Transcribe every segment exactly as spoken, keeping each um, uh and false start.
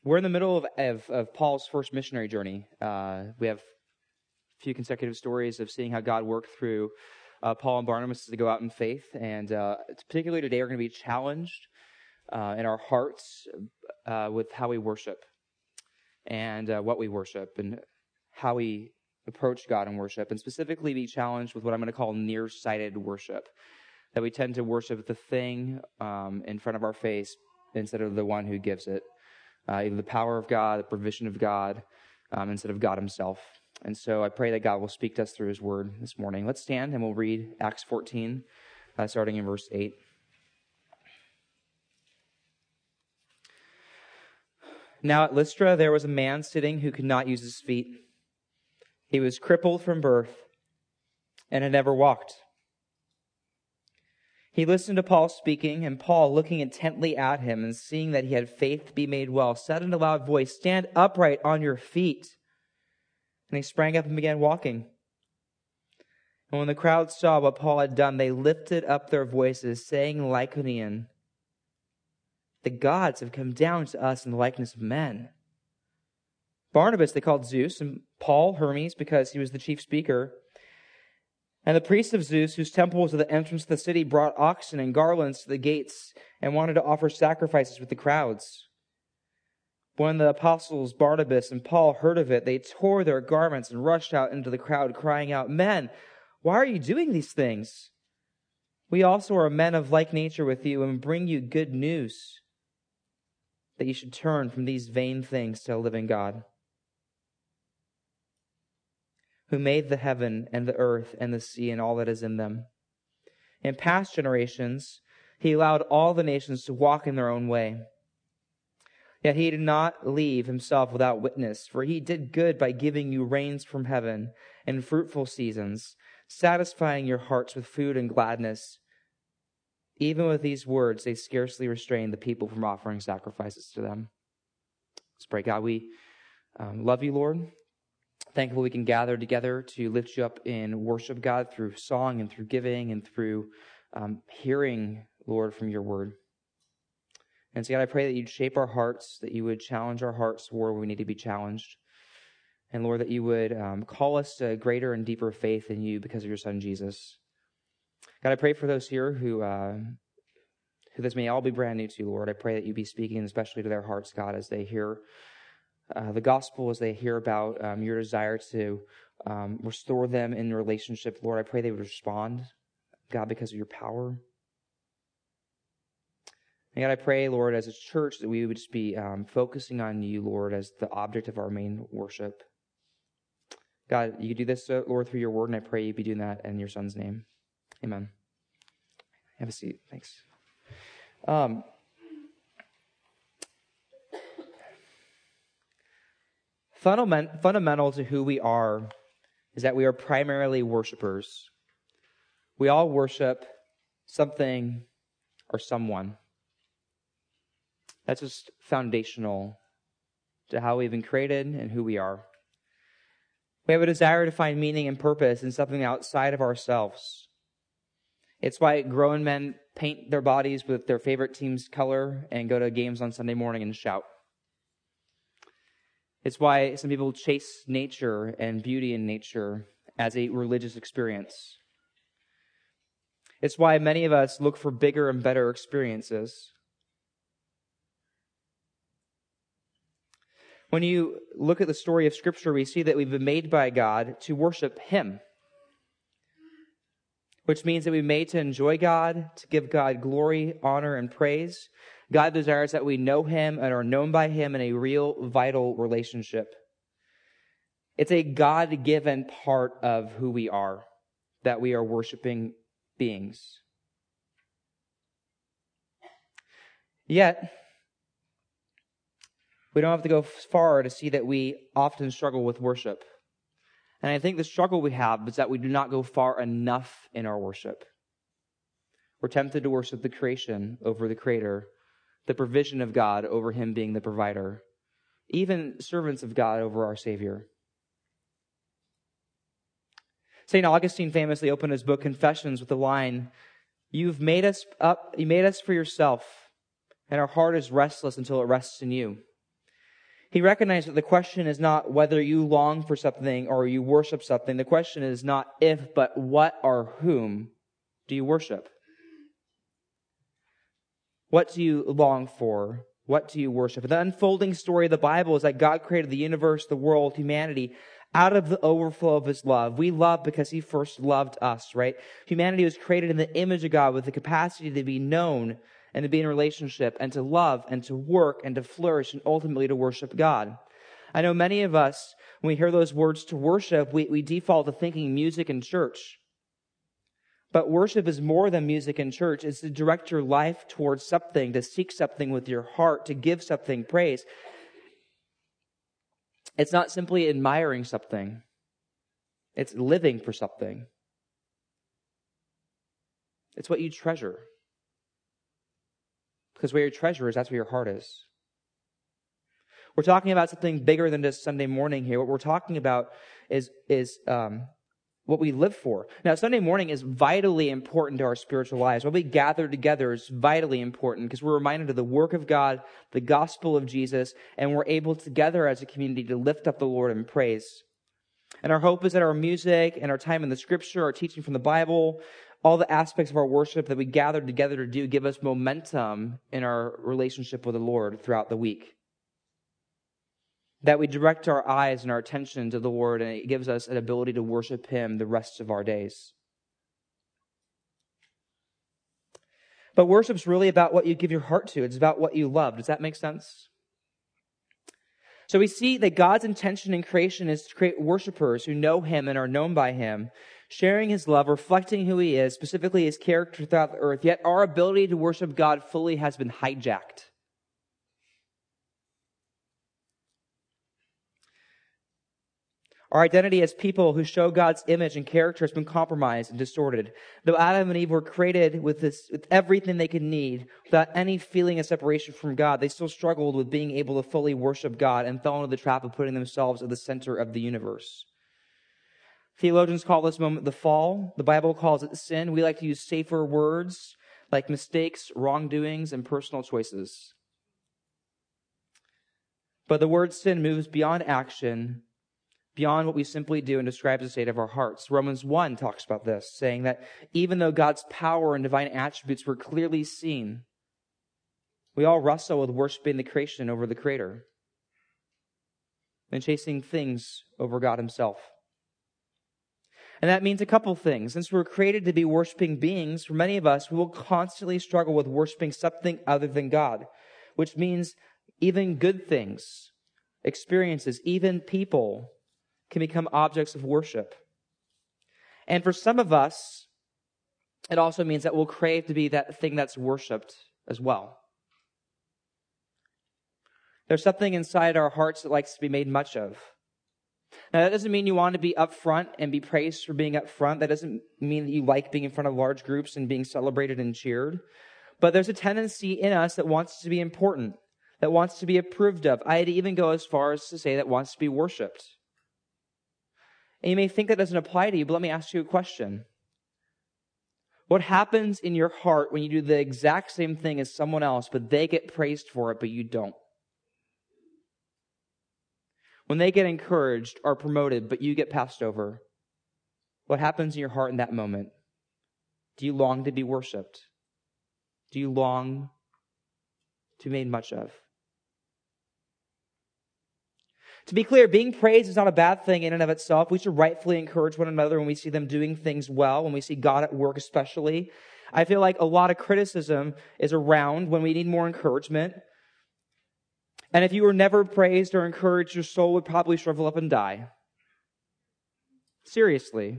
we're in the middle of, of, of Paul's first missionary journey. Uh, we have a few consecutive stories of seeing how God worked through uh, Paul and Barnabas to go out in faith. And uh, particularly today, we're going to be challenged uh, in our hearts uh, with how we worship and uh, what we worship and how we approach God in worship, and specifically be challenged with what I'm going to call nearsighted worship, that we tend to worship the thing um, in front of our face instead of the one who gives it, uh, either the power of God, the provision of God, um, instead of God himself. And so I pray that God will speak to us through his word this morning. Let's stand and we'll read Acts fourteen, uh, starting in verse eight. Now at Lystra there was a man sitting who could not use his feet. He was crippled from birth and had never walked. He listened to Paul speaking, and Paul, looking intently at him and seeing that he had faith to be made well, said in a loud voice, "Stand upright on your feet." And he sprang up and began walking. And when the crowd saw what Paul had done, they lifted up their voices, saying in Lycaonian, "The gods have come down to us in the likeness of men." Barnabas they called Zeus, and Paul Hermes, because he was the chief speaker. And the priests of Zeus, whose temple was at the entrance of the city, brought oxen and garlands to the gates and wanted to offer sacrifices with the crowds. When the apostles Barnabas and Paul heard of it, they tore their garments and rushed out into the crowd, crying out, "Men, why are you doing these things? We also are men of like nature with you and bring you good news, that you should turn from these vain things to a living God, who made the heaven and the earth and the sea and all that is in them. In past generations, he allowed all the nations to walk in their own way. Yet he did not leave himself without witness, for he did good by giving you rains from heaven and fruitful seasons, satisfying your hearts with food and gladness." Even with these words, they scarcely restrained the people from offering sacrifices to them. Let's pray. God, we um, love you, Lord. Thankful we can gather together to lift you up in worship, God, through song and through giving and through um, hearing, Lord, from your word. And so, God, I pray that you'd shape our hearts, that you would challenge our hearts where we need to be challenged. And, Lord, that you would um, call us to greater and deeper faith in you because of your Son, Jesus. God, I pray for those here who, uh, who this may all be brand new to, Lord. I pray that you be speaking especially to their hearts, God, as they hear Uh, the gospel, as they hear about um, your desire to um, restore them in relationship. Lord, I pray they would respond, God, because of your power. And God, I pray, Lord, as a church, that we would just be um, focusing on you, Lord, as the object of our main worship. God, you do this, uh, Lord, through your word, and I pray you be doing that in your Son's name. Amen. Have a seat. Thanks. Um, Fundament, fundamental to who we are is that we are primarily worshipers. We all worship something or someone. That's just foundational to how we've been created and who we are. We have a desire to find meaning and purpose in something outside of ourselves. It's why grown men paint their bodies with their favorite team's color and go to games on Sunday morning and shout. It's why some people chase nature and beauty in nature as a religious experience. It's why many of us look for bigger and better experiences. When you look at the story of Scripture, we see that we've been made by God to worship Him, which means that we've been made to enjoy God, to give God glory, honor, and praise. God desires that we know Him and are known by Him in a real, vital relationship. It's a God-given part of who we are, that we are worshiping beings. Yet, we don't have to go far to see that we often struggle with worship. And I think the struggle we have is that we do not go far enough in our worship. We're tempted to worship the creation over the Creator, the provision of God over Him being the provider, even servants of God over our Savior. Saint Augustine famously opened his book Confessions with the line, "You've made us up, you made us for yourself, and our heart is restless until it rests in you." He recognized that the question is not whether you long for something or you worship something. The question is not if, but what or whom do you worship? What do you long for? What do you worship? The unfolding story of the Bible is that God created the universe, the world, humanity, out of the overflow of his love. We love because he first loved us, right? Humanity was created in the image of God with the capacity to be known and to be in a relationship and to love and to work and to flourish and ultimately to worship God. I know many of us, when we hear those words to worship, we, we default to thinking music and church. But worship is more than music and church. It's to direct your life towards something, to seek something with your heart, to give something praise. It's not simply admiring something. It's living for something. It's what you treasure. Because where your treasure is, that's where your heart is. We're talking about something bigger than just Sunday morning here. What we're talking about is, is um, what we live for. Now, Sunday morning is vitally important to our spiritual lives. When we gather together is vitally important because we're reminded of the work of God, the gospel of Jesus, and we're able together as a community to lift up the Lord in praise. And our hope is that our music and our time in the scripture, our teaching from the Bible, all the aspects of our worship that we gather together to do give us momentum in our relationship with the Lord throughout the week. That we direct our eyes and our attention to the Lord, and it gives us an ability to worship him the rest of our days. But worship's really about what you give your heart to. It's about what you love. Does that make sense? So we see that God's intention in creation is to create worshipers who know him and are known by him, sharing his love, reflecting who he is, specifically his character throughout the earth. Yet our ability to worship God fully has been hijacked. Our identity as people who show God's image and character has been compromised and distorted. Though Adam and Eve were created with this, with everything they could need, without any feeling of separation from God, they still struggled with being able to fully worship God and fell into the trap of putting themselves at the center of the universe. Theologians call this moment the fall. The Bible calls it sin. We like to use safer words like mistakes, wrongdoings, and personal choices. But the word sin moves beyond action, beyond what we simply do, and describes the state of our hearts. Romans one talks about this, saying that even though God's power and divine attributes were clearly seen, we all wrestle with worshiping the creation over the Creator and chasing things over God himself. And that means a couple things. Since we're created to be worshiping beings, for many of us, we will constantly struggle with worshiping something other than God, which means even good things, experiences, even people can become objects of worship. And for some of us, it also means that we'll crave to be that thing that's worshipped as well. There's something inside our hearts that likes to be made much of. Now, that doesn't mean you want to be upfront and be praised for being upfront. That doesn't mean that you like being in front of large groups and being celebrated and cheered. But there's a tendency in us that wants to be important, that wants to be approved of. I'd even go as far as to say that wants to be worshipped. And you may think that doesn't apply to you, but let me ask you a question. What happens in your heart when you do the exact same thing as someone else, but they get praised for it, but you don't? When they get encouraged or promoted, but you get passed over, what happens in your heart in that moment? Do you long to be worshipped? Do you long to be made much of? To be clear, being praised is not a bad thing in and of itself. We should rightfully encourage one another when we see them doing things well, when we see God at work especially. I feel like a lot of criticism is around when we need more encouragement. And if you were never praised or encouraged, your soul would probably shrivel up and die. Seriously.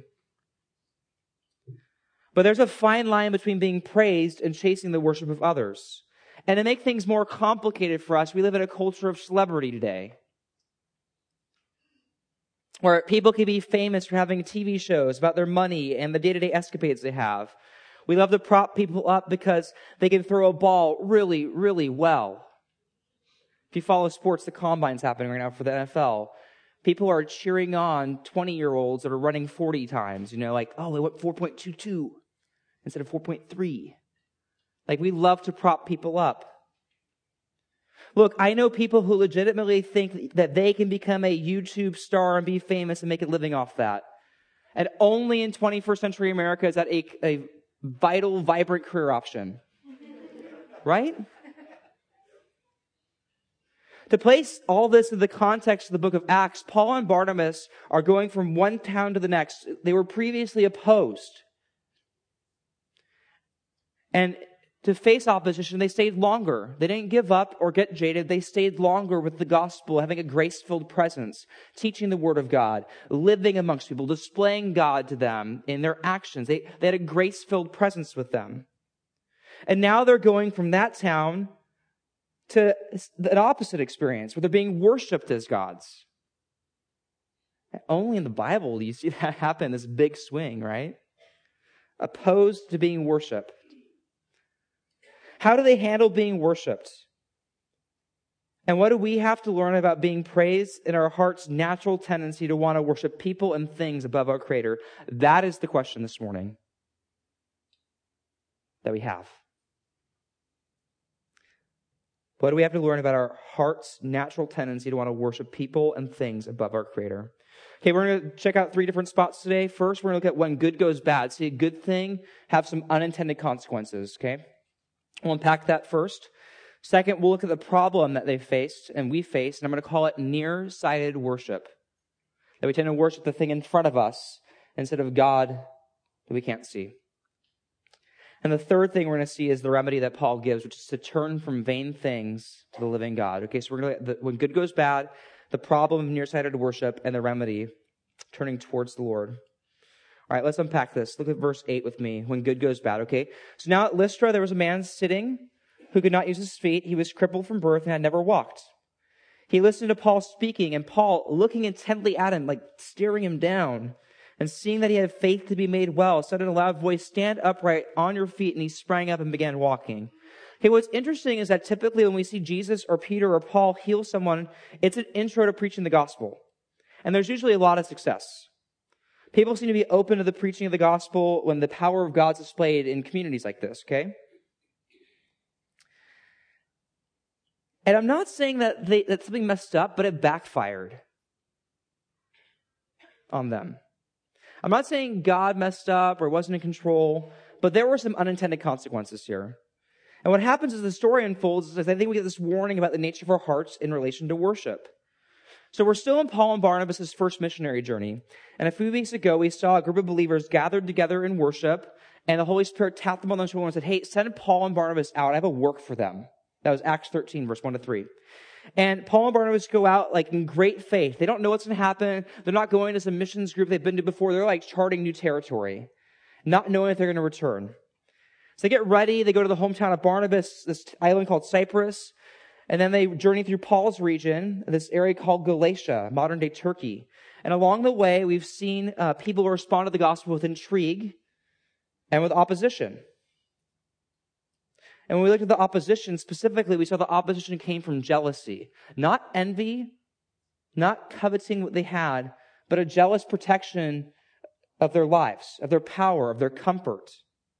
But there's a fine line between being praised and chasing the worship of others. And to make things more complicated for us, we live in a culture of celebrity today, where people can be famous for having T V shows about their money and the day-to-day escapades they have. We love to prop people up because they can throw a ball really, really well. If you follow sports, the combine's happening right now for the N F L. People are cheering on twenty-year-olds that are running forty times, you know, like, oh, they went four point two two instead of four point three. Like, we love to prop people up. Look, I know people who legitimately think that they can become a YouTube star and be famous and make a living off that. And only in twenty-first century America is that a, a vital, vibrant career option. Right? To place all this in the context of the book of Acts, Paul and Barnabas are going from one town to the next. They were previously opposed. And to face opposition, they stayed longer. They didn't give up or get jaded. They stayed longer with the gospel, having a grace-filled presence, teaching the word of God, living amongst people, displaying God to them in their actions. They, they had a grace-filled presence with them. And now they're going from that town to an opposite experience where they're being worshipped as gods. Only in the Bible do you see that happen, this big swing, right? Opposed to being worshipped. How do they handle being worshipped? And what do we have to learn about being praised in our heart's natural tendency to want to worship people and things above our Creator? That is the question this morning that we have. What do we have to learn about our heart's natural tendency to want to worship people and things above our Creator? Okay, we're going to check out three different spots today. First, we're going to look at when good goes bad. See, a good thing have some unintended consequences, okay? We'll unpack that first. Second, we'll look at the problem that they faced and we faced, and I'm going to call it nearsighted worship. That we tend to worship the thing in front of us instead of God that we can't see. And the third thing we're going to see is the remedy that Paul gives, which is to turn from vain things to the living God. Okay, so we're going to, when good goes bad, the problem of nearsighted worship, and the remedy, turning towards the Lord. All right, let's unpack this. Look at verse eight with me, when good goes bad, okay? So now at Lystra, there was a man sitting who could not use his feet. He was crippled from birth and had never walked. He listened to Paul speaking, and Paul, looking intently at him, like staring him down, and seeing that he had faith to be made well, said in a loud voice, "Stand upright on your feet." And he sprang up and began walking. Okay, what's interesting is that typically when we see Jesus or Peter or Paul heal someone, it's an intro to preaching the gospel. And there's usually a lot of success. People seem to be open to the preaching of the gospel when the power of God's displayed in communities like this, okay? And I'm not saying that, they, that something messed up, but it backfired on them. I'm not saying God messed up or wasn't in control, but there were some unintended consequences here. And what happens as the story unfolds is I think we get this warning about the nature of our hearts in relation to worship. So we're still in Paul and Barnabas' first missionary journey. And a few weeks ago, we saw a group of believers gathered together in worship, and the Holy Spirit tapped them on the shoulder and said, "Hey, send Paul and Barnabas out. I have a work for them." That was Acts thirteen, verse one to three. And Paul and Barnabas go out like in great faith. They don't know what's going to happen. They're not going to some missions group they've been to before. They're like charting new territory, not knowing if they're going to return. So they get ready. They go to the hometown of Barnabas, this island called Cyprus. And then they journey through Paul's region, this area called Galatia, modern-day Turkey. And along the way, we've seen uh, people respond to the gospel with intrigue and with opposition. And when we looked at the opposition, specifically, we saw the opposition came from jealousy. Not envy, not coveting what they had, but a jealous protection of their lives, of their power, of their comfort.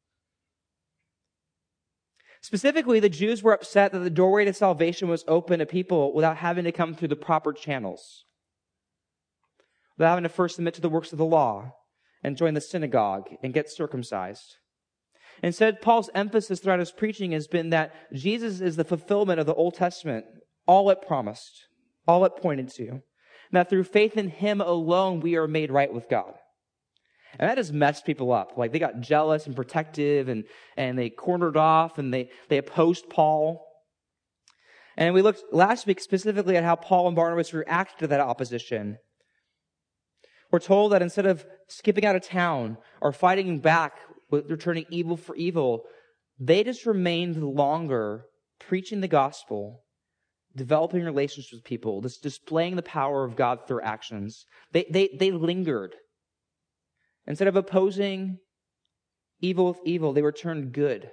Specifically, the Jews were upset that the doorway to salvation was open to people without having to come through the proper channels, without having to first submit to the works of the law and join the synagogue and get circumcised. Instead, Paul's emphasis throughout his preaching has been that Jesus is the fulfillment of the Old Testament, all it promised, all it pointed to, and that through faith in him alone, we are made right with God. And that has messed people up. Like they got jealous and protective and, and they cornered off and they, they opposed Paul. And we looked last week specifically at how Paul and Barnabas reacted to that opposition. We're told that instead of skipping out of town or fighting back with returning evil for evil, they just remained longer preaching the gospel, developing relationships with people, just displaying the power of God through actions. They, they, they lingered. Instead of opposing evil with evil, they returned good.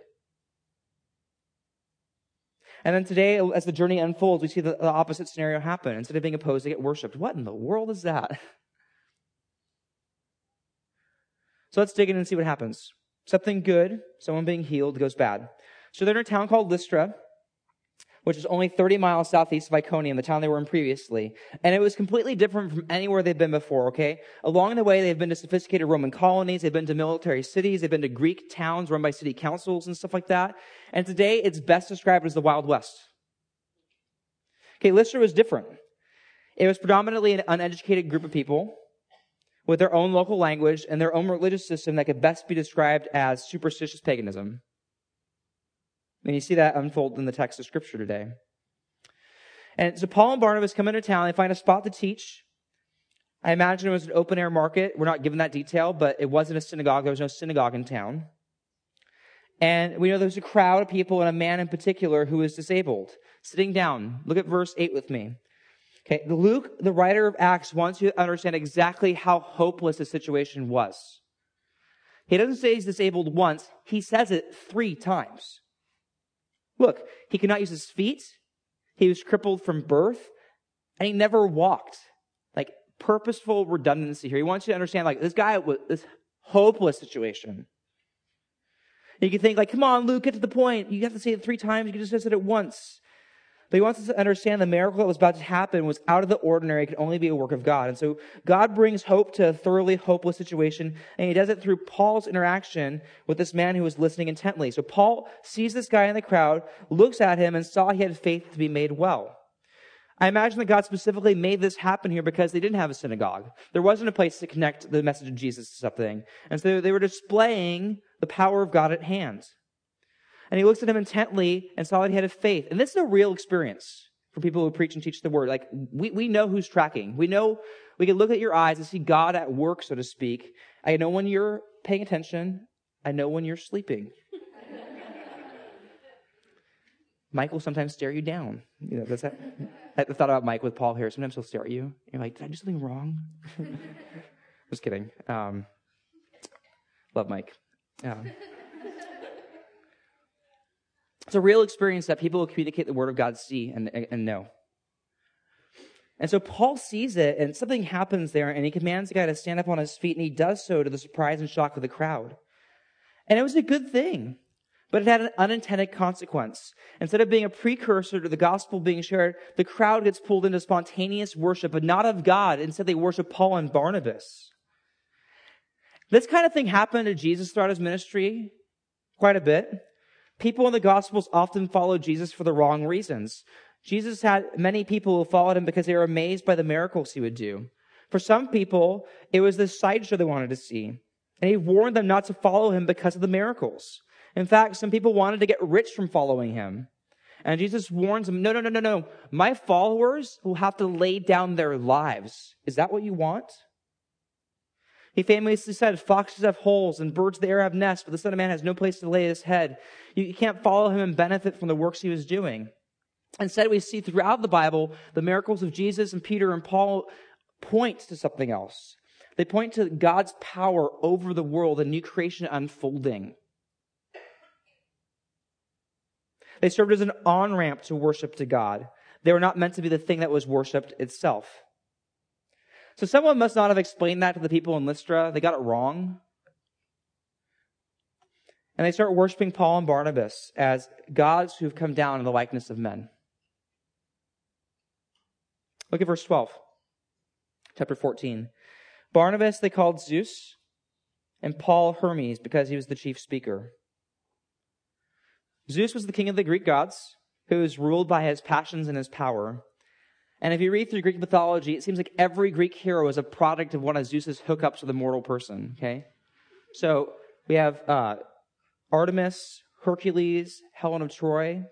And then today, as the journey unfolds, we see the, the opposite scenario happen. Instead of being opposed, they get worshipped. What in the world is that? So let's dig in and see what happens. Something good, someone being healed, goes bad. So they're in a town called Lystra. which is only thirty miles southeast of Iconium, the town they were in previously. And it was completely different from anywhere they've been before, okay? Along the way, they've been to sophisticated Roman colonies, they've been to military cities, they've been to Greek towns run by city councils and stuff like that. And today, it's best described as the Wild West. Okay, Lystra was different. It was predominantly an uneducated group of people with their own local language and their own religious system that could best be described as superstitious paganism. And you see that unfold in the text of Scripture today. And so Paul and Barnabas come into town. They find a spot to teach. I imagine it was an open-air market. We're not given that detail, but it wasn't a synagogue. There was no synagogue in town. And we know there was a crowd of people and a man in particular who was disabled, sitting down. Look at verse eight with me. Okay, Luke, the writer of Acts, wants you to understand exactly how hopeless the situation was. He doesn't say he's disabled once. He says it three times. Look, he could not use his feet. He was crippled from birth. And he never walked. Like, purposeful redundancy here. He wants you to understand, like, this guy was this hopeless situation. You can think, like, come on, Luke, get to the point. You have to say it three times. You can just say it once. But he wants us to understand the miracle that was about to happen was out of the ordinary. It could only be a work of God. And so God brings hope to a thoroughly hopeless situation, and he does it through Paul's interaction with this man who was listening intently. So Paul sees this guy in the crowd, looks at him, and saw he had faith to be made well. I imagine that God specifically made this happen here because they didn't have a synagogue. There wasn't a place to connect the message of Jesus to something. And so they were displaying the power of God at hand. And he looks at him intently and saw that he had a faith. And this is a real experience for people who preach and teach the word. Like, we, we know who's tracking. We know, we can look at your eyes and see God at work, so to speak. I know when you're paying attention. I know when you're sleeping. Mike will sometimes stare you down. You know, that's that. I thought about Mike with Paul here. Sometimes he'll stare at you. You're like, did I do something wrong? Just kidding. Um, love Mike. Um, It's a real experience that people who communicate the word of God see and, and know. And so Paul sees it, and something happens there, and he commands the guy to stand up on his feet, and he does so to the surprise and shock of the crowd. And it was a good thing, but it had an unintended consequence. Instead of being a precursor to the gospel being shared, the crowd gets pulled into spontaneous worship, but not of God. Instead, they worship Paul and Barnabas. This kind of thing happened to Jesus throughout his ministry quite a bit. People in the Gospels often follow Jesus for the wrong reasons. Jesus had many people who followed him because they were amazed by the miracles he would do. For some people, it was the sideshow they wanted to see. And he warned them not to follow him because of the miracles. In fact, some people wanted to get rich from following him. And Jesus warns them, no, no, no, no, no. My followers will have to lay down their lives. Is that what you want? He famously said, foxes have holes and birds of the air have nests, but the Son of Man has no place to lay his head. You can't follow him and benefit from the works he was doing. Instead, we see throughout the Bible, the miracles of Jesus and Peter and Paul point to something else. They point to God's power over the world and new creation unfolding. They served as an on-ramp to worship to God. They were not meant to be the thing that was worshipped itself. So someone must not have explained that to the people in Lystra. They got it wrong. And they start worshiping Paul and Barnabas as gods who've come down in the likeness of men. Look at verse twelve, chapter fourteen. Barnabas they called Zeus, and Paul Hermes, because he was the chief speaker. Zeus was the king of the Greek gods, who was ruled by his passions and his power. And if you read through Greek mythology, it seems like every Greek hero is a product of one of Zeus's hookups with a mortal person, okay? So we have uh, Artemis, Hercules, Helen of Troy.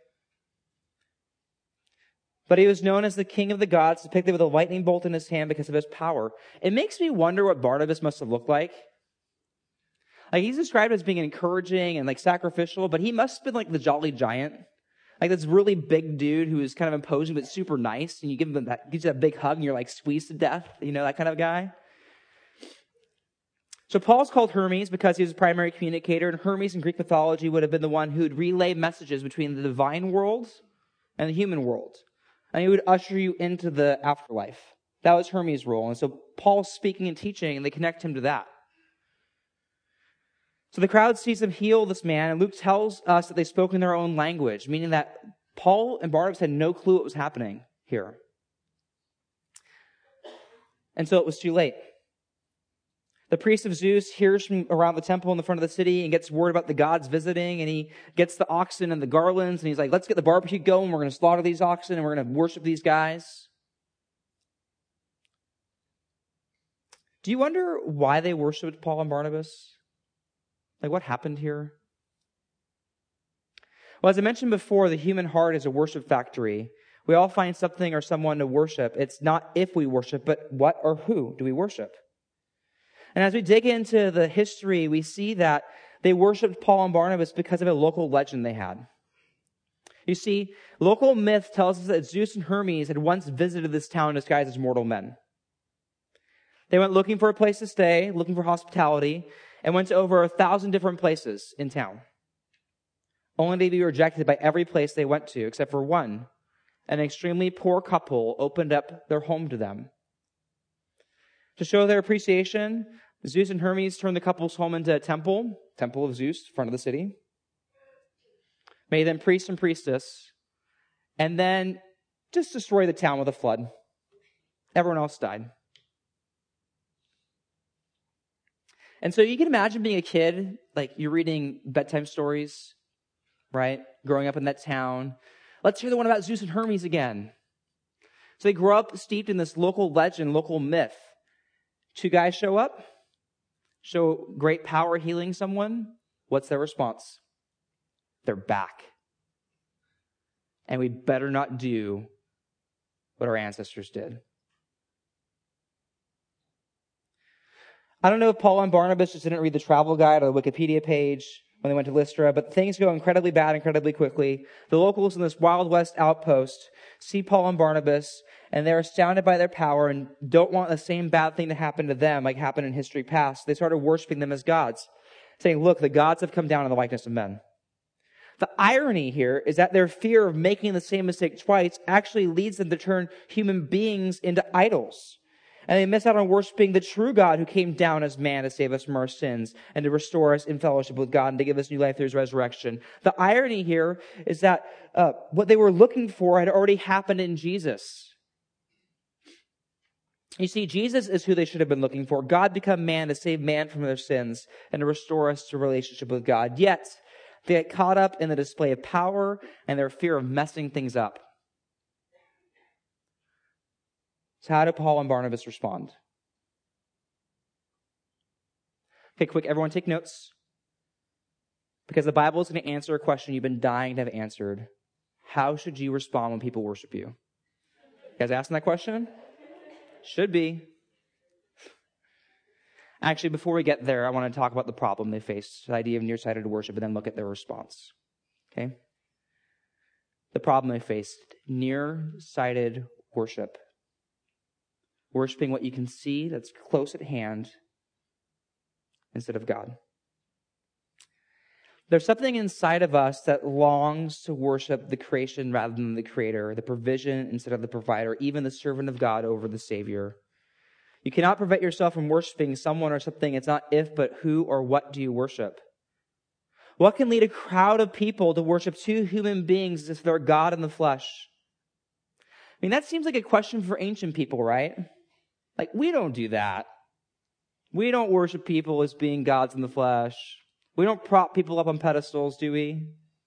But he was known as the king of the gods, depicted with a lightning bolt in his hand because of his power. It makes me wonder what Barnabas must have looked like. Like, he's described as being encouraging and like sacrificial, but he must have been like the jolly giant. Like this really big dude who is kind of imposing but super nice, and you give him that, gives you that big hug and you're like squeezed to death, you know, that kind of guy. So Paul's called Hermes because he was a primary communicator, and Hermes in Greek mythology would have been the one who would relay messages between the divine world and the human world. And he would usher you into the afterlife. That was Hermes' role. And so Paul's speaking and teaching, and they connect him to that. So the crowd sees him heal this man, and Luke tells us that they spoke in their own language, meaning that Paul and Barnabas had no clue what was happening here. And so it was too late. The priest of Zeus hears from around the temple in the front of the city and gets word about the gods visiting, and he gets the oxen and the garlands, and he's like, let's get the barbecue going. We're going to slaughter these oxen, and we're going to worship these guys. Do you wonder why they worshiped Paul and Barnabas? Like, what happened here? Well, as I mentioned before, the human heart is a worship factory. We all find something or someone to worship. It's not if we worship, but what or who do we worship? And as we dig into the history, we see that they worshiped Paul and Barnabas because of a local legend they had. You see, local myth tells us that Zeus and Hermes had once visited this town disguised as mortal men. They went looking for a place to stay, looking for hospitality, and went to over a thousand different places in town, only to be rejected by every place they went to, except for one. An extremely poor couple opened up their home to them. To show their appreciation, Zeus and Hermes turned the couple's home into a temple, temple of Zeus, front of the city, made them priest and priestess, and then just destroyed the town with a flood. Everyone else died. And so you can imagine being a kid, like you're reading bedtime stories, right? Growing up in that town. Let's hear the one about Zeus and Hermes again. So they grow up steeped in this local legend, local myth. Two guys show up, show great power healing someone. What's their response? They're back. And we better not do what our ancestors did. I don't know if Paul and Barnabas just didn't read the travel guide or the Wikipedia page when they went to Lystra, but things go incredibly bad incredibly quickly. The locals in this Wild West outpost see Paul and Barnabas, and they're astounded by their power and don't want the same bad thing to happen to them like happened in history past. They started worshiping them as gods, saying, look, the gods have come down in the likeness of men. The irony here is that their fear of making the same mistake twice actually leads them to turn human beings into idols. And they miss out on worshiping the true God who came down as man to save us from our sins and to restore us in fellowship with God and to give us new life through his resurrection. The irony here is that uh, what they were looking for had already happened in Jesus. You see, Jesus is who they should have been looking for. God become man to save man from their sins and to restore us to a relationship with God. Yet, they get caught up in the display of power and their fear of messing things up. So how do Paul and Barnabas respond? Okay, quick, everyone take notes. Because the Bible is going to answer a question you've been dying to have answered. How should you respond when people worship you? You guys asking that question? Should be. Actually, before we get there, I want to talk about the problem they faced, the idea of nearsighted worship, and then look at their response. Okay? The problem they faced, nearsighted worship. Worshipping what you can see that's close at hand instead of God. There's something inside of us that longs to worship the creation rather than the creator, the provision instead of the provider, even the servant of God over the Savior. You cannot prevent yourself from worshiping someone or something. It's not if, but who or what do you worship? What can lead a crowd of people to worship two human beings as if they're God in the flesh? I mean, that seems like a question for ancient people, right? Like, we don't do that. We don't worship people as being gods in the flesh. We don't prop people up on pedestals, do we?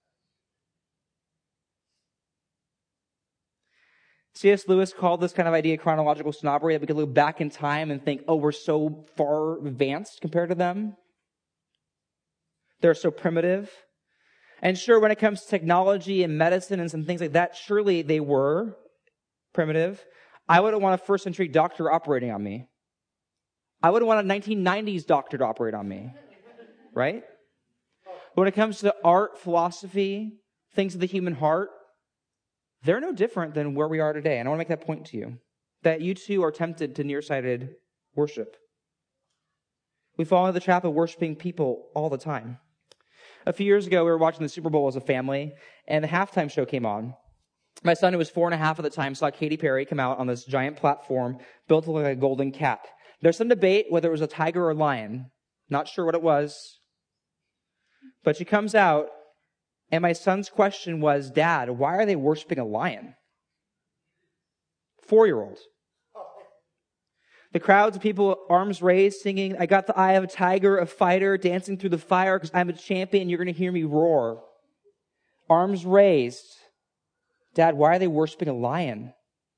C S Lewis called this kind of idea chronological snobbery, that we could look back in time and think, oh, we're so far advanced compared to them. They're so primitive. And sure, when it comes to technology and medicine and some things like that, surely they were primitive. I wouldn't want a first century doctor operating on me. I wouldn't want a nineteen nineties doctor to operate on me. Right? When it comes to art, philosophy, things of the human heart, they're no different than where we are today. And I want to make that point to you. That you too are tempted to nearsighted worship. We fall into the trap of worshiping people all the time. A few years ago, we were watching the Super Bowl as a family, and the halftime show came on. My son, who was four and a half at the time, saw Katy Perry come out on this giant platform built to look like a golden cat. There's some debate whether it was a tiger or a lion. Not sure what it was. But she comes out, And my son's question was, Dad, why are they worshiping a lion? Four-year-old. The crowds of people, arms raised, singing, I got the eye of a tiger, a fighter, dancing through the fire because I'm a champion. You're going to hear me roar. Arms raised. Dad, why are they worshiping a lion?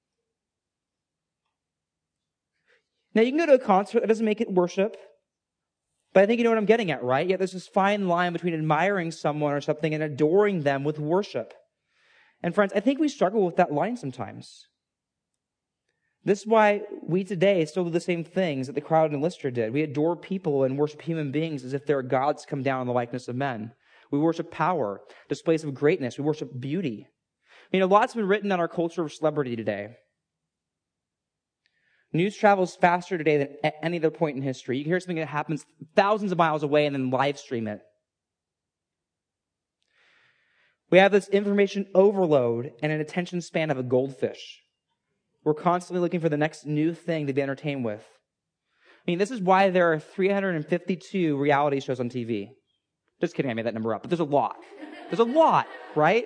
Now, you can go to a concert. That doesn't make it worship. But I think you know what I'm getting at, right? Yeah, there's this fine line between admiring someone or something and adoring them with worship. And friends, I think we struggle with that line sometimes. This is why we today still do the same things that the crowd in Lystra did. We adore people and worship human beings as if they're gods come down in the likeness of men. We worship power, displays of greatness. We worship beauty. You know, lots have been written on our culture of celebrity today. News travels faster today than at any other point in history. You can hear something that happens thousands of miles away and then live stream it. We have this information overload and an attention span of a goldfish. We're constantly looking for the next new thing to be entertained with. I mean, this is why there are three hundred fifty-two reality shows on T V. Just kidding, I made that number up, but there's a lot. There's a lot, right?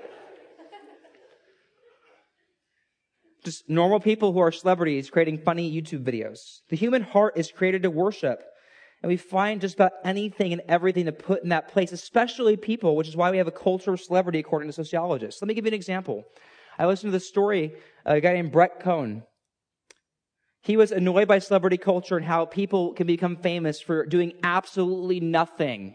Just normal people who are celebrities creating funny YouTube videos. The human heart is created to worship. And we find just about anything and everything to put in that place, especially people, which is why we have a culture of celebrity according to sociologists. Let me give you an example. I listened to the story of a guy named Brett Cohn. He was annoyed by celebrity culture and how people can become famous for doing absolutely nothing.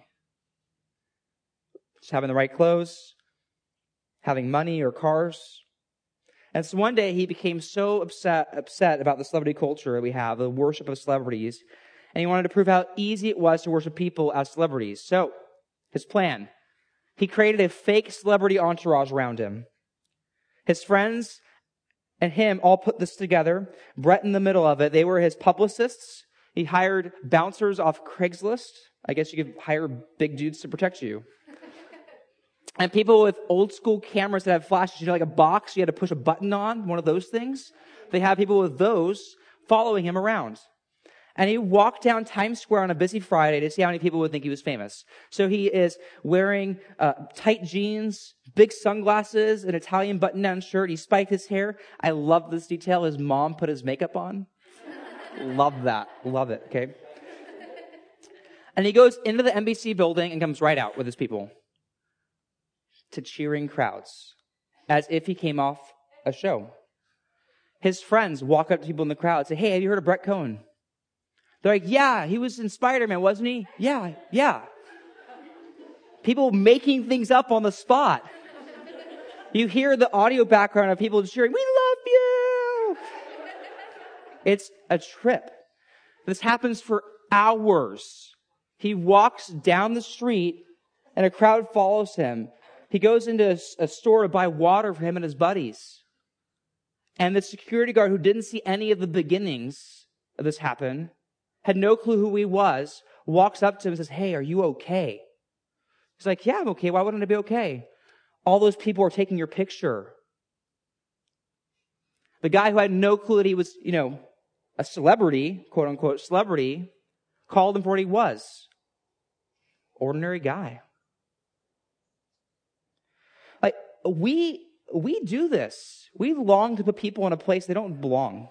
Just having the right clothes, having money or cars. And so one day he became so upset, upset about the celebrity culture that we have, the worship of celebrities, and he wanted to prove how easy it was to worship people as celebrities. So, his plan, he created a fake celebrity entourage around him. His friends and him all put this together. Brett in the middle of it. They were his publicists. He hired bouncers off Craigslist. I guess you could hire big dudes to protect you. And people with old school cameras that have flashes, you know, like a box you had to push a button on, one of those things. They have people with those following him around. And he walked down Times Square on a busy Friday to see how many people would think he was famous. So he is wearing uh, tight jeans, big sunglasses, an Italian button-down shirt. He spiked his hair. I love this detail. His mom put his makeup on. Love that. Love it. Okay. And he goes into the N B C building and comes right out with his people to cheering crowds as if he came off a show. His friends walk up to people in the crowd and say, hey, have you heard of Brett Cohn? They're like, yeah, he was in Spider-Man, wasn't he? Yeah, yeah. People making things up on the spot. You hear the audio background of people cheering, we love you! It's a trip. This happens for hours. He walks down the street and a crowd follows him. He goes into a, a store to buy water for him and his buddies. And the security guard, who didn't see any of the beginnings of this happen, had no clue who he was, walks up to him and says, hey, are you okay? He's like, yeah, I'm okay. Why wouldn't I be okay? All those people are taking your picture. The guy who had no clue that he was, you know, a celebrity, quote unquote celebrity, called him for what he was. Ordinary guy. Like, we, we do this. We long to put people in a place they don't belong.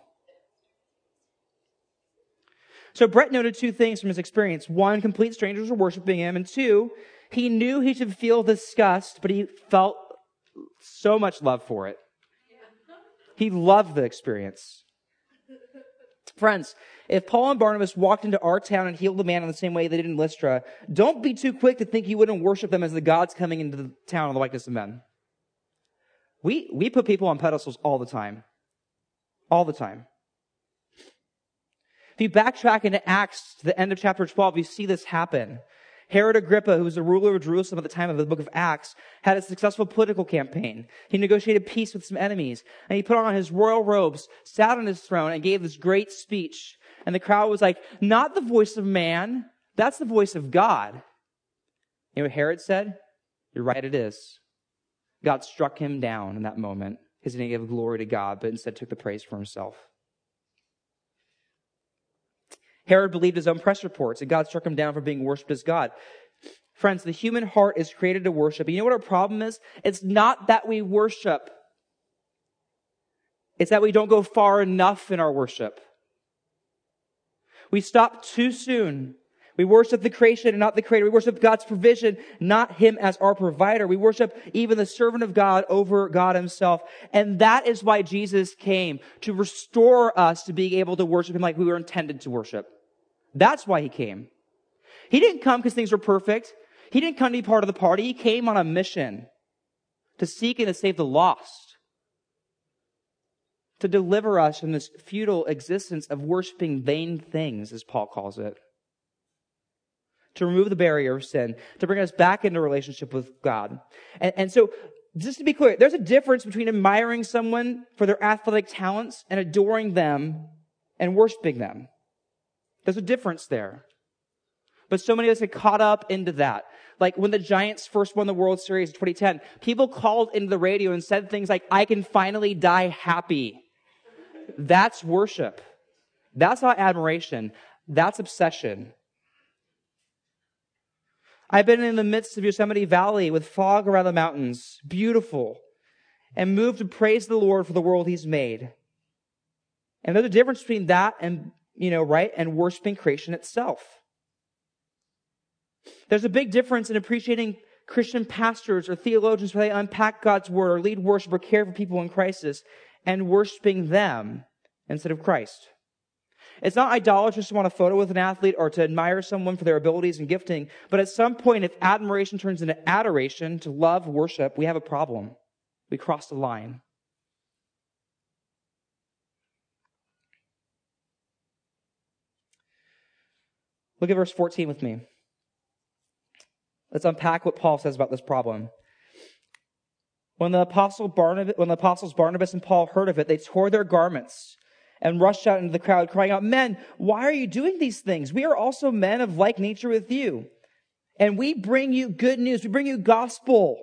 So Brett noted two things from his experience. One, complete strangers were worshiping him. And two, he knew he should feel disgust, but he felt so much love for it. He loved the experience. Friends, if Paul and Barnabas walked into our town and healed the man in the same way they did in Lystra, don't be too quick to think you wouldn't worship them as the gods coming into the town in the likeness of men. We, we put people on pedestals all the time. All the time. If you backtrack into Acts to the end of chapter twelve, you see this happen. Herod Agrippa, who was the ruler of Jerusalem at the time of the book of Acts, had a successful political campaign. He negotiated peace with some enemies, and he put on his royal robes, sat on his throne, and gave this great speech. And the crowd was like, not the voice of man, that's the voice of God. You know what Herod said? You're right, it is. God struck him down in that moment. He didn't give glory to God, but instead took the praise for himself. Herod believed his own press reports, and God struck him down for being worshipped as God. Friends, the human heart is created to worship. You know what our problem is? It's not that we worship. It's that we don't go far enough in our worship. We stop too soon. We worship the creation and not the creator. We worship God's provision, not him as our provider. We worship even the servant of God over God himself. And that is why Jesus came, to restore us to being able to worship him like we were intended to worship. That's why he came. He didn't come because things were perfect. He didn't come to be part of the party. He came on a mission to seek and to save the lost, to deliver us from this futile existence of worshiping vain things, as Paul calls it, to remove the barrier of sin, to bring us back into a relationship with God. And, and so, just to be clear, there's a difference between admiring someone for their athletic talents and adoring them and worshiping them. There's a difference there. But so many of us get caught up into that. Like when the Giants first won the World Series in twenty ten, people called into the radio and said things like, "I can finally die happy." That's worship. That's not admiration. That's obsession. I've been in the midst of Yosemite Valley with fog around the mountains, beautiful, and moved to praise the Lord for the world he's made. And there's a difference between that and, you know, right, and worshiping creation itself. There's a big difference in appreciating Christian pastors or theologians where they unpack God's word or lead worship or care for people in crisis and worshiping them instead of Christ. It's not idolatrous to want a photo with an athlete or to admire someone for their abilities and gifting, but at some point, if admiration turns into adoration, to love, worship, we have a problem. We cross the line. Look at verse fourteen with me. Let's unpack what Paul says about this problem. When the apostle Barnabas, when the apostles Barnabas and Paul heard of it, they tore their garments and rushed out into the crowd, crying out, "Men, why are you doing these things? We are also men of like nature with you. And we bring you good news. We bring you gospel."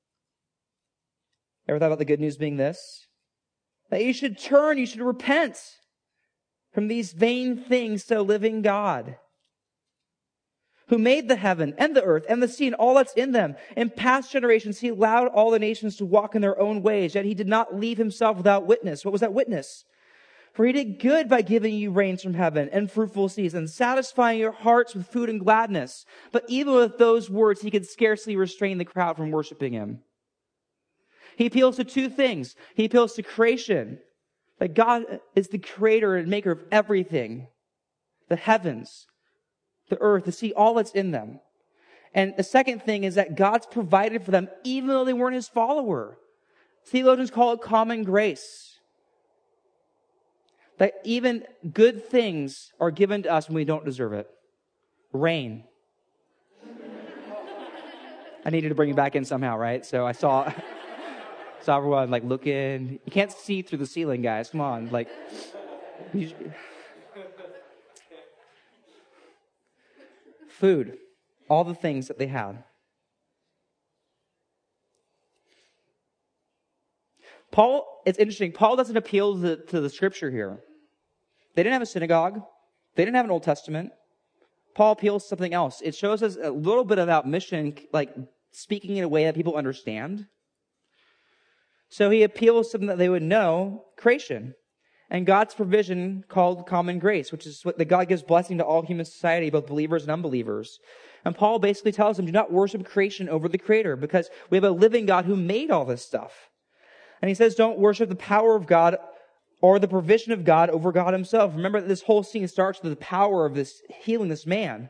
Ever thought about the good news being this? That you should turn, you should repent from these vain things to a living God, who made the heaven and the earth and the sea and all that's in them. In past generations, he allowed all the nations to walk in their own ways, yet he did not leave himself without witness. What was that witness? For he did good by giving you rains from heaven and fruitful seasons, satisfying your hearts with food and gladness. But even with those words, he could scarcely restrain the crowd from worshiping him. He appeals to two things. He appeals to creation, that God is the creator and maker of everything, the heavens, the earth, the sea, all that's in them. And the second thing is that God's provided for them even though they weren't his follower. Theologians call it common grace. That even good things are given to us when we don't deserve it. Rain. I needed to bring it back in somehow, right? So I saw, saw everyone like looking. You can't see through the ceiling, guys. Come on, like. You, food, all the things that they had. Paul, it's interesting, Paul doesn't appeal to the, to the scripture here. They didn't have a synagogue. They didn't have an Old Testament. Paul appeals to something else. It shows us a little bit about mission, like speaking in a way that people understand. So he appeals to something that they would know, creation. And God's provision called common grace, which is what that God gives blessing to all human society, both believers and unbelievers. And Paul basically tells them, do not worship creation over the creator, because we have a living God who made all this stuff. And he says, don't worship the power of God or the provision of God over God himself. Remember that this whole scene starts with the power of this healing this man.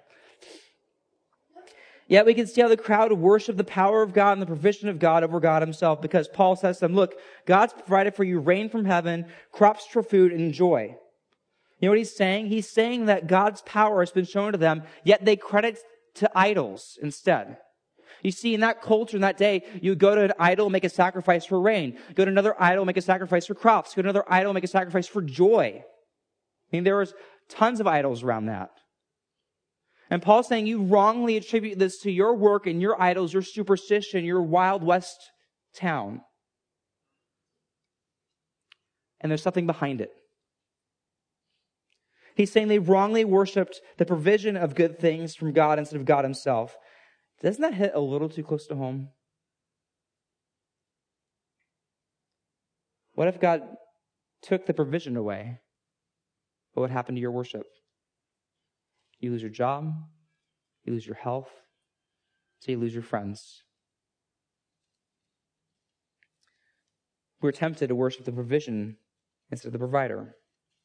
Yet we can see how the crowd worship the power of God and the provision of God over God himself, because Paul says to them, look, God's provided for you rain from heaven, crops for food, and joy. You know what he's saying? He's saying that God's power has been shown to them, yet they credit to idols instead. You see, in that culture, in that day, you would go to an idol, make a sacrifice for rain. Go to another idol, make a sacrifice for crops. Go to another idol, make a sacrifice for joy. I mean, there was tons of idols around that. And Paul's saying you wrongly attribute this to your work and your idols, your superstition, your Wild West town. And there's something behind it. He's saying they wrongly worshipped the provision of good things from God instead of God himself. Doesn't that hit a little too close to home? What if God took the provision away? What would happen to your worship? You lose your job, you lose your health, so you lose your friends. We're tempted to worship the provision instead of the provider.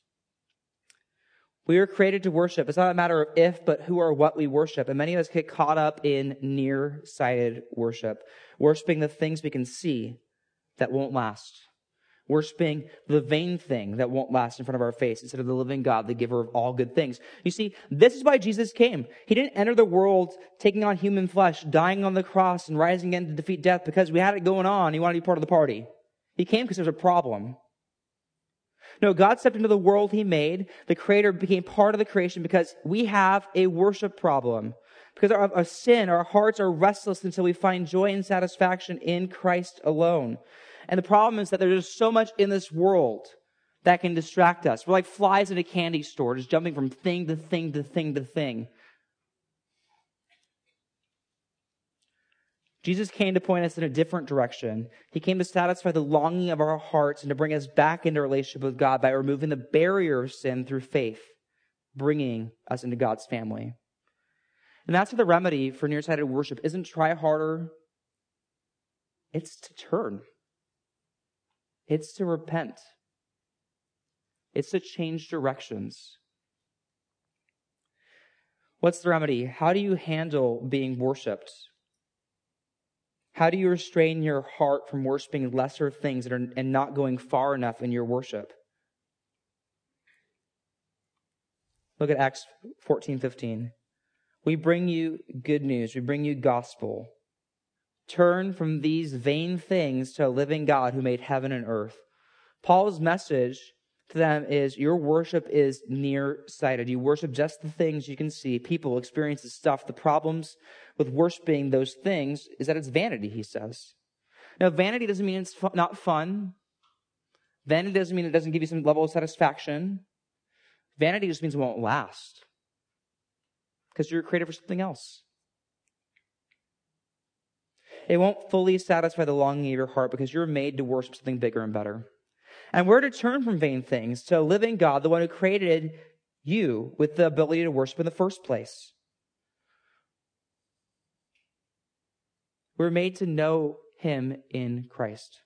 We are created to worship. It's not a matter of if, but who or what we worship. And many of us get caught up in nearsighted worship, worshiping the things we can see that won't last. Worshipping the vain thing that won't last in front of our face instead of the living God, the giver of all good things. You see, this is why Jesus came. He didn't enter the world taking on human flesh, dying on the cross and rising again to defeat death because we had it going on. He wanted to be part of the party. He came because there was a problem. No, God stepped into the world he made. The Creator became part of the creation because we have a worship problem. Because of our sin, our hearts are restless until we find joy and satisfaction in Christ alone. And the problem is that there's just so much in this world that can distract us. We're like flies in a candy store, just jumping from thing to thing to thing to thing. Jesus came to point us in a different direction. He came to satisfy the longing of our hearts and to bring us back into a relationship with God by removing the barrier of sin through faith, bringing us into God's family. And that's what the remedy for nearsighted worship isn't try harder. It's to turn. It's to repent. It's to change directions. What's the remedy? How do you handle being worshipped? How do you restrain your heart from worshiping lesser things that are, and not going far enough in your worship? Look at Acts fourteen fifteen. We bring you good news. We bring you gospel. Turn from these vain things to a living God who made heaven and earth. Paul's message to them is your worship is nearsighted. You worship just the things you can see. People, experiences, stuff. The problems with worshiping those things is that it's vanity, he says. Now, vanity doesn't mean it's fu- not fun. Vanity doesn't mean it doesn't give you some level of satisfaction. Vanity just means it won't last. Because you're created for something else. It won't fully satisfy the longing of your heart because you're made to worship something bigger and better. And we're to turn from vain things to a living God, the one who created you with the ability to worship in the first place. We're made to know him in Christ.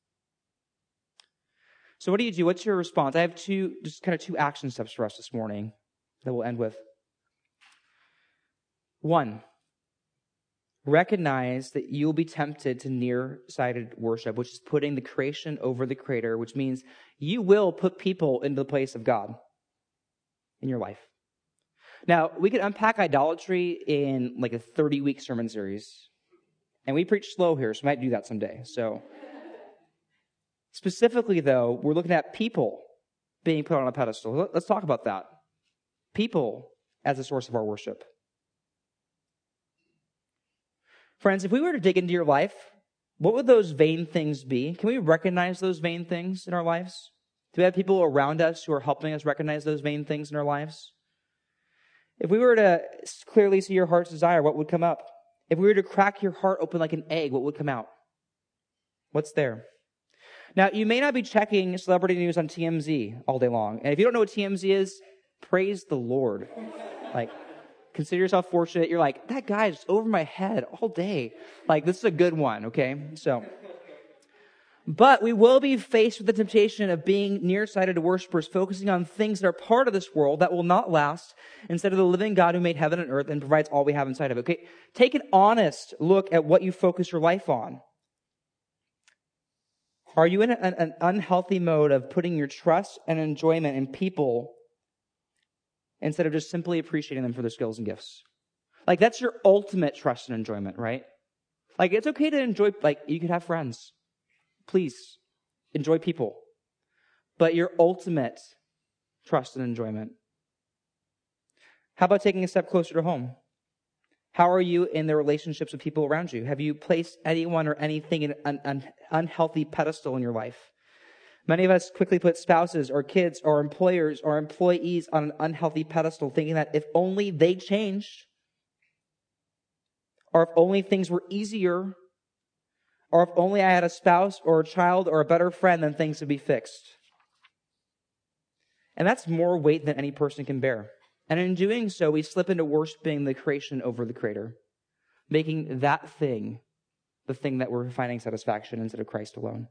So what do you do? What's your response? I have two, just kind of two action steps for us this morning that we'll end with. One, recognize that you'll be tempted to nearsighted worship, which is putting the creation over the creator, which means you will put people into the place of God in your life. Now, we could unpack idolatry in like a thirty-week sermon series. And we preach slow here, so we might do that someday. So, specifically, though, we're looking at people being put on a pedestal. Let's talk about that. People as a source of our worship. Friends, if we were to dig into your life, what would those vain things be? Can we recognize those vain things in our lives? Do we have people around us who are helping us recognize those vain things in our lives? If we were to clearly see your heart's desire, what would come up? If we were to crack your heart open like an egg, what would come out? What's there? Now, you may not be checking celebrity news on T M Z all day long. And if you don't know what T M Z is, praise the Lord. Like, consider yourself fortunate. You're like, that guy is over my head all day. Like, this is a good one, okay? So, but we will be faced with the temptation of being nearsighted worshipers, focusing on things that are part of this world that will not last, instead of the living God who made heaven and earth and provides all we have inside of it. Okay, take an honest look at what you focus your life on. Are you in an, an unhealthy mode of putting your trust and enjoyment in people instead of just simply appreciating them for their skills and gifts? Like, that's your ultimate trust and enjoyment, right? Like, it's okay to enjoy, like, you could have friends. Please, enjoy people. But your ultimate trust and enjoyment. How about taking a step closer to home? How are you in the relationships with people around you? Have you placed anyone or anything in an, an unhealthy pedestal in your life? Many of us quickly put spouses or kids or employers or employees on an unhealthy pedestal, thinking that if only they changed, or if only things were easier, or if only I had a spouse or a child or a better friend, then things would be fixed. And that's more weight than any person can bear. And in doing so, we slip into worshiping the creation over the Creator, making that thing the thing that we're finding satisfaction instead of Christ alone.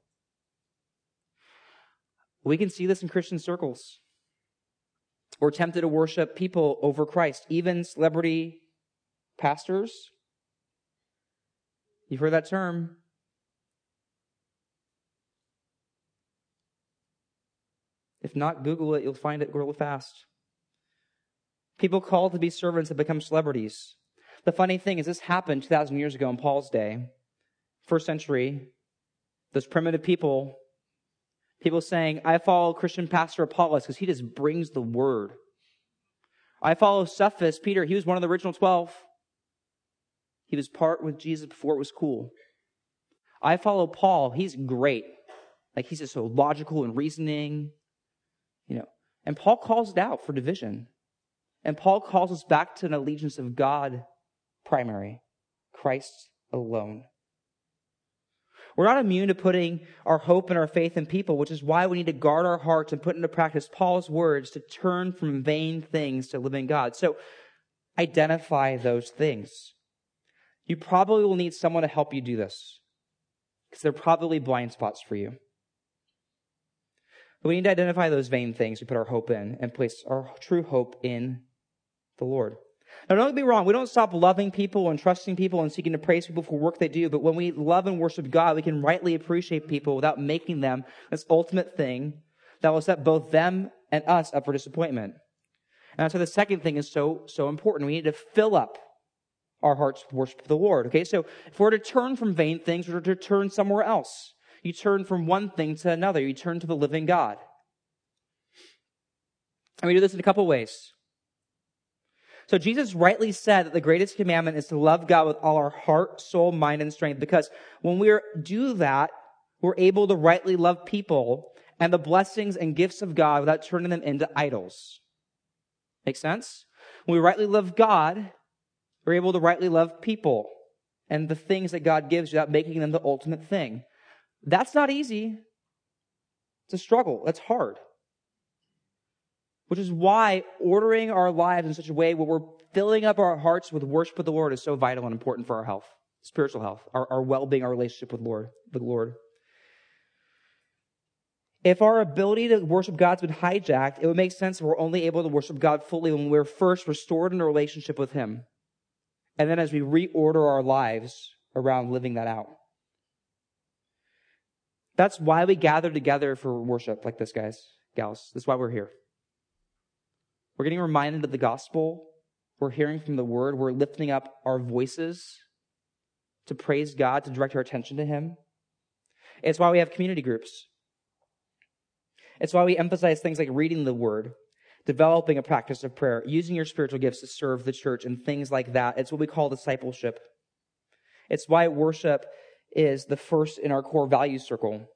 We can see this in Christian circles. We're tempted to worship people over Christ, even celebrity pastors. You've heard that term. If not, Google it. You'll find it real fast. People called to be servants have become celebrities. The funny thing is this happened two thousand years ago in Paul's day. First century, those primitive people, people saying, I follow Christian pastor Apollos because he just brings the word. I follow Cephas, Peter, he was one of the original twelve. He was part with Jesus before it was cool. I follow Paul, he's great. Like he's just so logical and reasoning, you know. And Paul calls it out for division. And Paul calls us back to an allegiance of God primary, Christ alone. We're not immune to putting our hope and our faith in people, which is why we need to guard our hearts and put into practice Paul's words to turn from vain things to living God. So identify those things. You probably will need someone to help you do this because they're probably blind spots for you. But we need to identify those vain things we put our hope in and place our true hope in the Lord. Now, don't get me wrong. We don't stop loving people and trusting people and seeking to praise people for work they do. But when we love and worship God, we can rightly appreciate people without making them this ultimate thing that will set both them and us up for disappointment. And that's why the second thing is so, so important. We need to fill up our hearts with worship of the Lord. Okay, so if we're to turn from vain things, we're to turn somewhere else. You turn from one thing to another. You turn to the living God. And we do this in a couple ways. So Jesus rightly said that the greatest commandment is to love God with all our heart, soul, mind, and strength, because when we do that, we're able to rightly love people and the blessings and gifts of God without turning them into idols. Make sense? When we rightly love God, we're able to rightly love people and the things that God gives without making them the ultimate thing. That's not easy. It's a struggle. That's hard. Which is why ordering our lives in such a way where we're filling up our hearts with worship of the Lord is so vital and important for our health, spiritual health, our, our well-being, our relationship with Lord, with the Lord. If our ability to worship God's been hijacked, it would make sense if we're only able to worship God fully when we're first restored in a relationship with Him. And then as we reorder our lives around living that out. That's why we gather together for worship like this, guys, gals. That's why we're here. We're getting reminded of the gospel. We're hearing from the word. We're lifting up our voices to praise God, to direct our attention to Him. It's why we have community groups. It's why we emphasize things like reading the word, developing a practice of prayer, using your spiritual gifts to serve the church, and things like that. It's what we call discipleship. It's why worship is the first in our core value circle.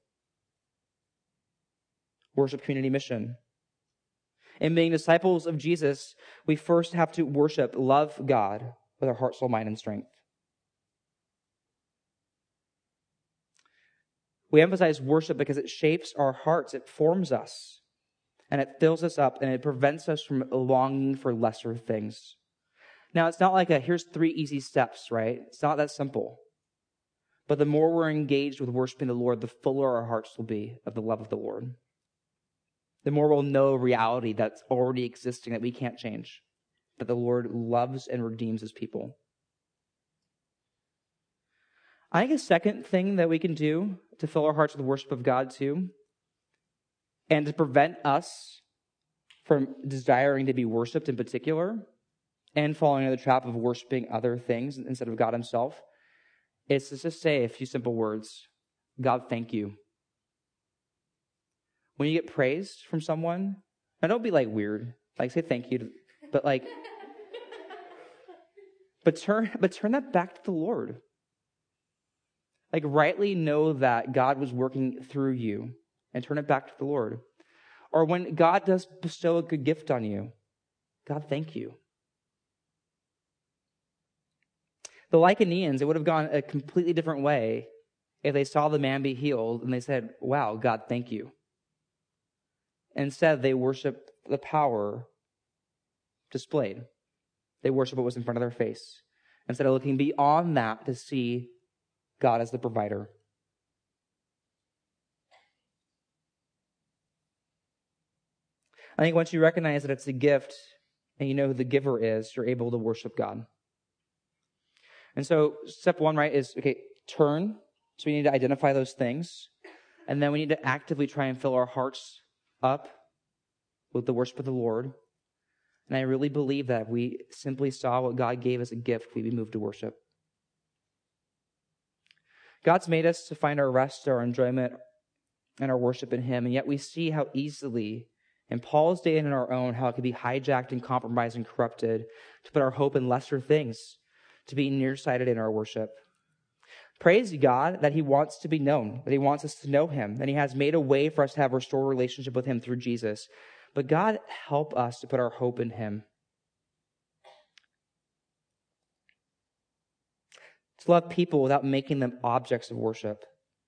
Worship, community, mission. In being disciples of Jesus, we first have to worship, love God with our heart, soul, mind, and strength. We emphasize worship because it shapes our hearts, it forms us, and it fills us up, and it prevents us from longing for lesser things. Now, it's not like a, here's three easy steps, right? It's not that simple. But the more we're engaged with worshiping the Lord, the fuller our hearts will be of the love of the Lord. The more we'll know reality that's already existing that we can't change, that the Lord loves and redeems His people. I think a second thing that we can do to fill our hearts with the worship of God too, and to prevent us from desiring to be worshipped in particular, and falling into the trap of worshiping other things instead of God Himself, is to just say a few simple words. God, thank you. When you get praised from someone, now don't be like weird. Like say thank you, to, but like, but turn, but turn that back to the Lord. Like rightly know that God was working through you, and turn it back to the Lord. Or when God does bestow a good gift on you, God, thank you. The Lycaonians, it would have gone a completely different way if they saw the man be healed and they said, wow, God, thank you. Instead, they worshiped the power displayed. They worshiped what was in front of their face, instead of looking beyond that to see God as the provider. I think once you recognize that it's a gift and you know who the giver is, you're able to worship God. And so step one, right, is, okay, turn. So we need to identify those things. And then we need to actively try and fill our hearts up with the worship of the Lord. And I really believe that if we simply saw what God gave as a gift, we'd be moved to worship. God's made us to find our rest, our enjoyment, and our worship in Him. And yet we see how easily, in Paul's day and in our own, how it can be hijacked and compromised and corrupted to put our hope in lesser things, to be nearsighted in our worship. Praise God that He wants to be known, that He wants us to know Him, that He has made a way for us to have a restored relationship with Him through Jesus. But God, help us to put our hope in Him. To love people without making them objects of worship.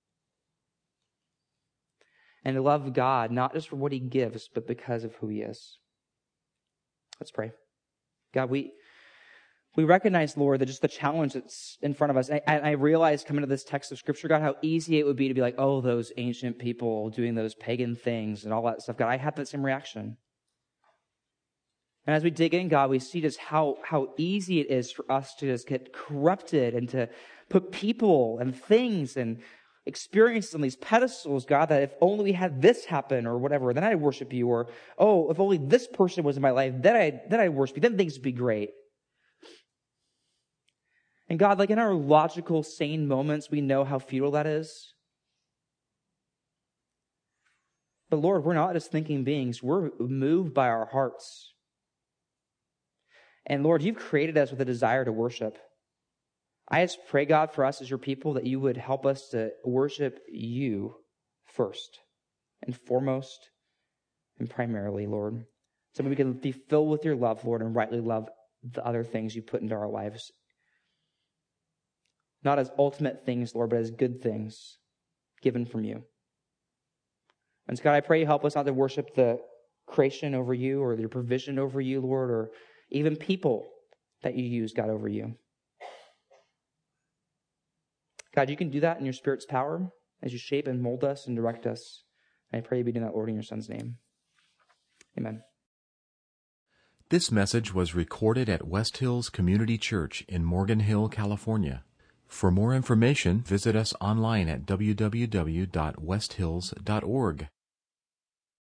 And to love God, not just for what He gives, but because of who He is. Let's pray. God, we we recognize, Lord, that just the challenge that's in front of us. And I, I realize coming to this text of Scripture, God, how easy it would be to be like, oh, those ancient people doing those pagan things and all that stuff. God, I had that same reaction. And as we dig in, God, we see just how, how easy it is for us to just get corrupted and to put people and things and experiences on these pedestals, God, that if only we had this happen or whatever, then I'd worship you. Or, oh, if only this person was in my life, then I'd, then I'd worship you. Then things would be great. And God, like in our logical, sane moments, we know how futile that is. But Lord, we're not just thinking beings. We're moved by our hearts. And Lord, you've created us with a desire to worship. I just pray, God, for us as your people, that you would help us to worship you first and foremost and primarily, Lord. So we can be filled with your love, Lord, and rightly love the other things you put into our lives. Not as ultimate things, Lord, but as good things given from you. And so, God, I pray you help us not to worship the creation over you or your provision over you, Lord, or even people that you use, God, over you. God, you can do that in your Spirit's power as you shape and mold us and direct us. And I pray you be doing that, Lord, in your Son's name. Amen. This message was recorded at West Hills Community Church in Morgan Hill, California. For more information, visit us online at w w w dot west hills dot org.